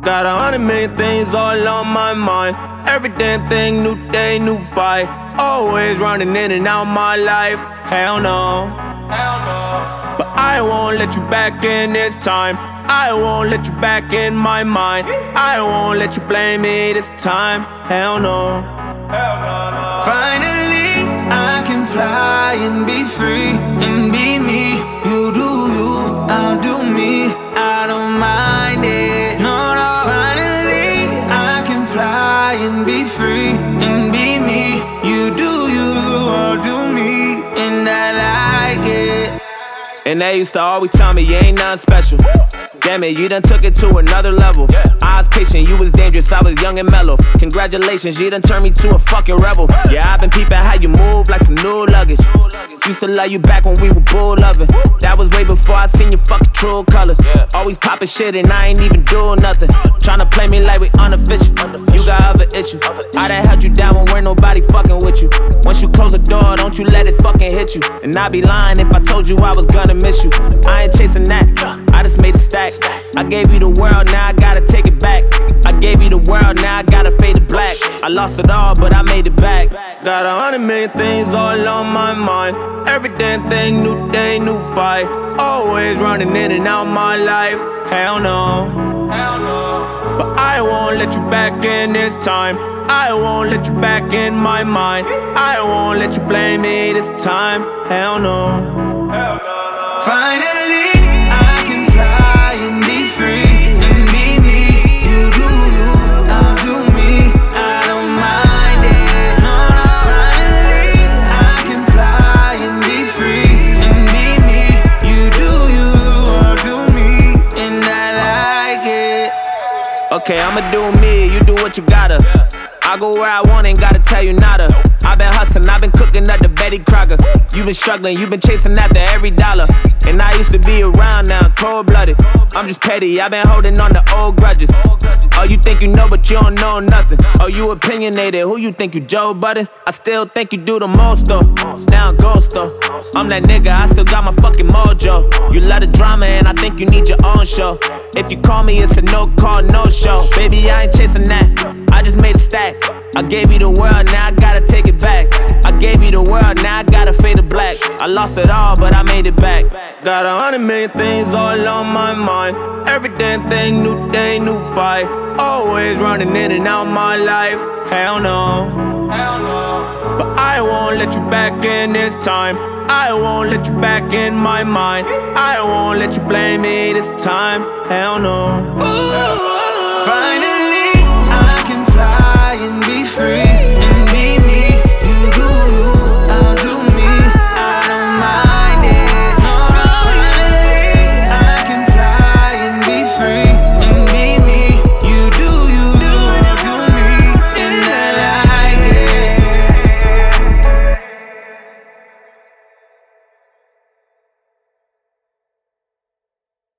Got 100 million things all on my mind. Every damn thing, new day, new fight. Always running in and out my life. Hell no, hell no. But I won't let you back in this time. I won't let you back in my mind. I won't let you blame me this time. Hell no, hell no, no. Finally, I can fly and be free and be me. You do you, I'll do me. I don't mind it. No, no. Finally, I can fly and be free and be me. You do you, I'll do me, and I like it. And they used to always tell me you ain't nothing special. Damn it, you done took it to another level. I was patient, you was dangerous, I was young and mellow. Congratulations, you done turned me to a fucking rebel. Yeah, I've been peeping how you move like some new luggage. Used to love you back when we were bull loving. That was way before I seen your fucking true colors. Always popping shit and I ain't even doing nothing. Tryna play me like we unofficial. You got other issues. I done held you down when we're nobody fucking with you. Once you close the door, don't you let it fucking hit you. And I'd be lying if I told you I was gonna miss you. I ain't chasing that, I just made a stack. I gave you the world, now I gotta take it back. I gave you the world, now I gotta fade to black. I lost it all, but I made it back. Got 100 million things all on my mind. Every damn thing, new day, new fight. Always running in and out my life. Hell no, hell no. But I won't let you back in this time. I won't let you back in my mind. I won't let you blame me this time. Hell no, hell no. Finally, I can fly and be free and be me. You do you, I'll do me. I don't mind it. No, no. Finally, I can fly and be free and be me. You do you, I'll do me, and I like it. Okay, I'ma do me, you do what you gotta. I go where I want, ain't gotta tell you nada. I've been hustling, I've been cooking up the Betty Crocker. You been struggling, you been chasing after every dollar. And I used to be around now, cold-blooded. I'm just petty, I've been holding on to old grudges. Oh, you think you know, but you don't know nothing. Oh, you opinionated, who you think you, Joe Budden? I still think you do the most though. Now ghost though. I'm that nigga, I still got my fucking mojo. You love the drama and I think you need your own show. If you call me, it's a no call, no show. Baby, I ain't chasing that, I just made a stack. I gave you the world, now I gotta take it back. I gave you the world, now I gotta fade to black. I lost it all, but I made it back. Got 100 million things all on my mind. Every damn thing, new day, new fight. Always running in and out my life. Hell no, hell no. But I won't let you back in this time. I won't let you back in my mind. I won't let you blame me this time. Hell no. Ooh.